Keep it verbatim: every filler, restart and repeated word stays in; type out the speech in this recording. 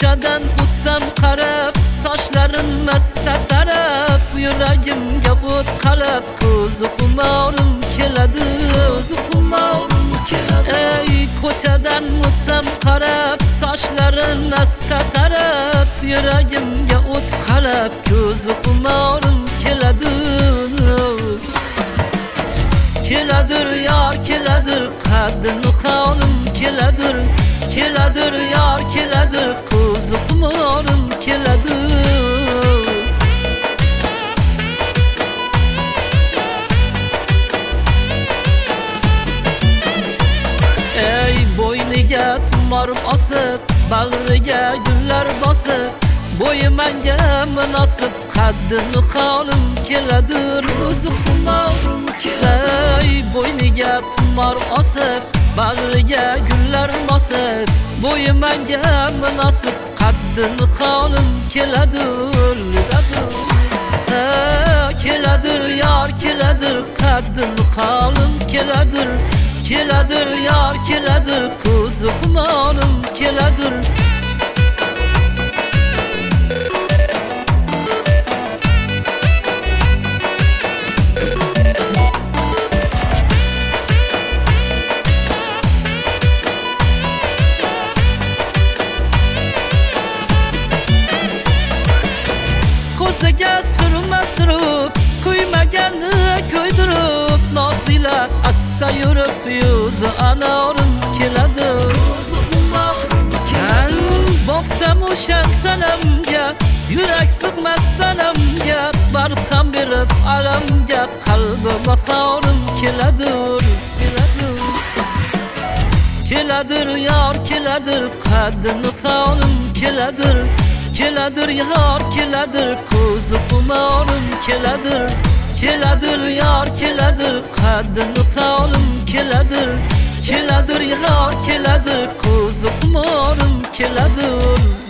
ko'chadan o'tsam qarab, sochlarin masta tarab, yuragimga o't qalab, ko'zi xumorim keladi, ko'zi xumorim keladi. Ey ko'chadan o'tsam qarab, sochlarin masta tarab, yuragimga o't qalab, ko'zi xumorim keladi. Keladir yar keladir, qaddini xonim keladir. Keladir yar keladir, ko'zi xumorim keladir. Ey bo'yniga tumor osib, bag'riga gullar bosib, bo'yi menga munosib, qaddini xonim keladir, ko'zi xumorim keladir. Ey bo'yniga tumor osib, bag'riga gullar bosib, bo'yi menga munosib, qaddini xonim keladir. Keladir yar keladir, qaddini xonim keladir. Keladir yar keladir, ko'zi xumorim keladir. Ko'ziga surma surib, kuymaganni ko'ydirib, nosila asta yurib, yuzi anorim keladi. Kan boqsam o'sha sanamga, yurak sig'mas tanamga, barham berib alamga, qalbim xorim keladir, keladir. Keladir yar keladir, qaddini xonim keladir. Keladir yar keladir, ko'zi xumorim keladir. Keladir yar keladir, qaddini xonim keladir. Keladir yar keladir, ko'zi xumorim keladir.